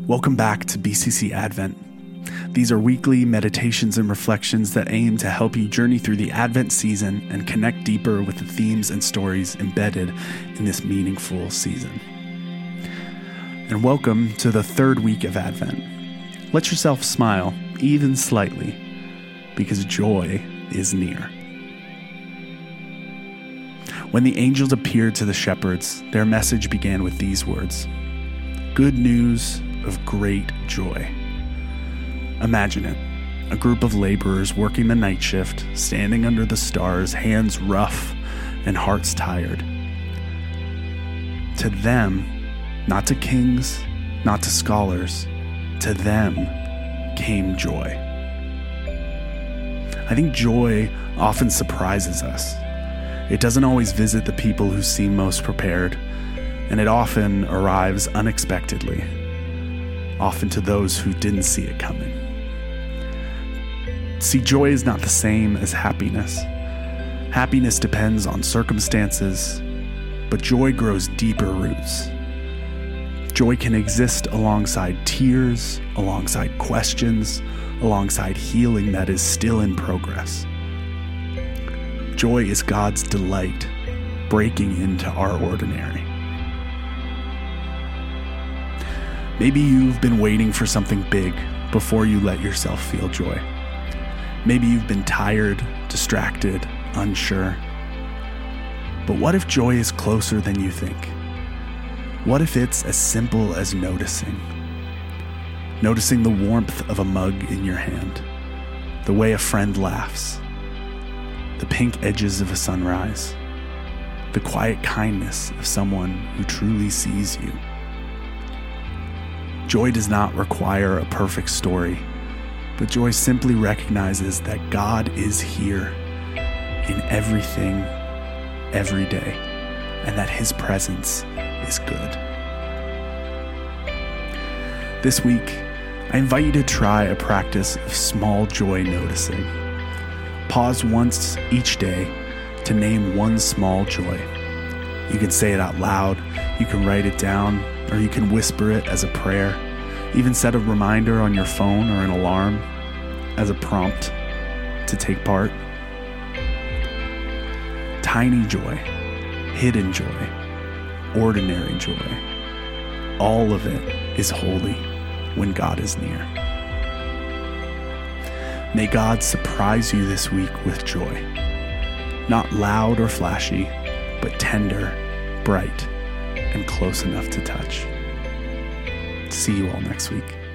Welcome back to BCC Advent. These are weekly meditations and reflections that aim to help you journey through the Advent season and connect deeper with the themes and stories embedded in this meaningful season. And welcome to the third week of Advent. Let yourself smile, even slightly, because joy is near. When the angels appeared to the shepherds, their message began with these words: "Good news of great joy." Imagine it, a group of laborers working the night shift, standing under the stars, hands rough and hearts tired. To them, not to kings, not to scholars, to them came joy. I think joy often surprises us. It doesn't always visit the people who seem most prepared, and it often arrives unexpectedly, often to those who didn't see it coming. See, joy is not the same as happiness. Happiness depends on circumstances, but joy grows deeper roots. Joy can exist alongside tears, alongside questions, alongside healing that is still in progress. Joy is God's delight breaking into our ordinary. Maybe you've been waiting for something big before you let yourself feel joy. Maybe you've been tired, distracted, unsure. But what if joy is closer than you think? What if it's as simple as noticing? Noticing the warmth of a mug in your hand, the way a friend laughs, the pink edges of a sunrise, the quiet kindness of someone who truly sees you. Joy does not require a perfect story, but joy simply recognizes that God is here in everything, every day, and that His presence is good. This week, I invite you to try a practice of small joy noticing. Pause once each day to name one small joy. You can say it out loud, you can write it down, or you can whisper it as a prayer. Even set a reminder on your phone or an alarm as a prompt to take part. Tiny joy, hidden joy, ordinary joy. All of it is holy when God is near. May God surprise you this week with joy. Not loud or flashy, but tender, bright, and close enough to touch. See you all next week.